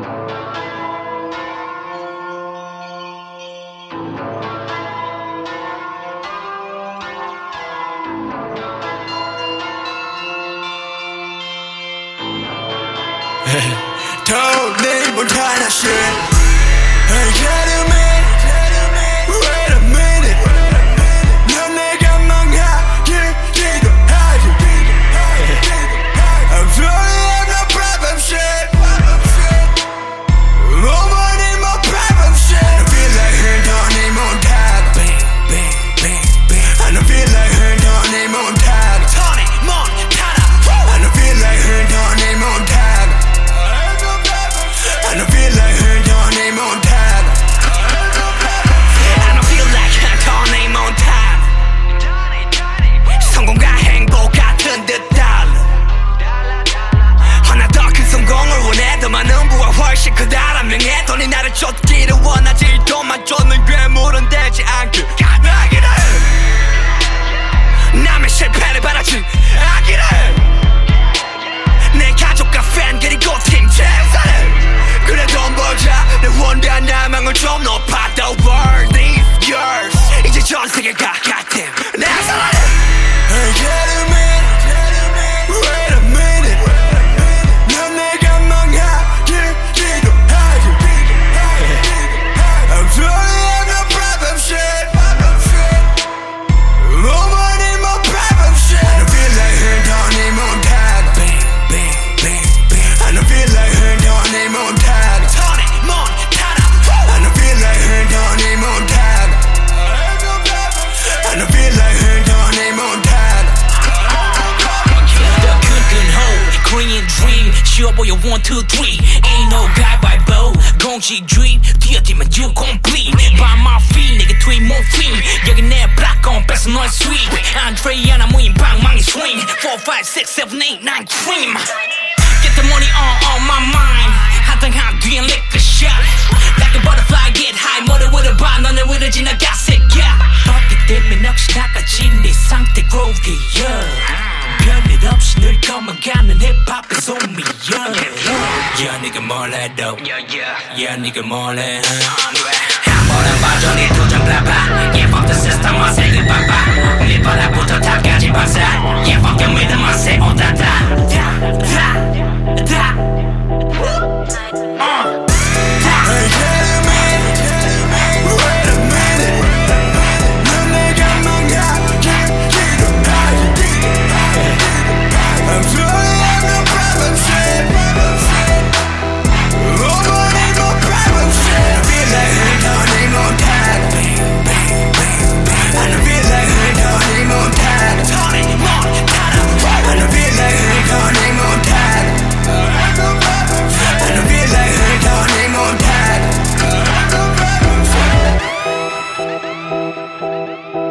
Told me Montana shit. Hey, get him in. Wait a minute. 넌 내가 망하기도 하지. I'm sorry, I'm no problem shit. More money, more problem shit. I feel like her Tony Montana. Bang, bang, bang, bang. I don't feel like her Tony Montana. Tony Montana. I don't feel like her Tony Montana. I don't feel like her Tony Montana. I don't feel like her Tony Montana. 성공과 행복 같은 듯 달라. 하나 더 큰 성공을 원해. 더 많은 부와 훨씬 크다란 명예. 돈이 나를 쫓기를 원하지. 돈만 쫓는 괴물은 되지 않길 가능하기를. 남의 실패를 바라지 않기를. 내 가족과 팬 그리고 팀 최선을. 그래 돈 벌자 내 원대한 야망을 좀 높아. The world is yours. 이제 전 세계가 같은 내 사랑해. Hey, get him in. Wait a minute. 넌 내가 망하기도 하지. I'm sorry, I'm no problem shit. More money, more problem shit. I don't feel like her Tony Montana. Bang, bang, bang, bang. I don't feel like her Tony Montana. Tony Montana. I don't feel like her Tony Montana. I don't feel like her Tony Montana. The good hoe, Korean dream. 쉬워 보여 1, 2, 3. Ain't no guy by bow. 공식 dream. 뛰어들면 you complete. By my feet, 내게 tweet more free. 여기 내 black on 뺏어 너의 sweet. Andrea 무인 방망이 swing. 4, 5, 6, 7, 8, 9 dream. Get the money on my mind. 한탕한 뒤엔 lick a shot. Like a butterfly get high. 뭐를 위로 봐 너네 위로 지나가 새끼야. 어떻게 되면 역시 나까지 네 상태 grow이야. 별일 없이 늘 검어가는 힙합의 소미야. Yeah, 네가 뭘 해도 Yeah, 네가 뭘 해. 한 번은 봐줘 네 도전 봐봐. Yeah, fuck the system 어색을 봐봐. 밑바닥부터 탑까지 박살. Yeah, fuck your 믿음 어색 오다다. Hey, get him in. Wait a minute. 넌 내가 망하기도 하지. I'm sorry, I'm no problem shit. More money, more problem shit. I feel like her Tony Montana. Bang, bang, bang, bang. I don't feel like her Tony Montana. Tony Montana. I don't feel like her Tony Montana. I don't feel like her Tony Montana.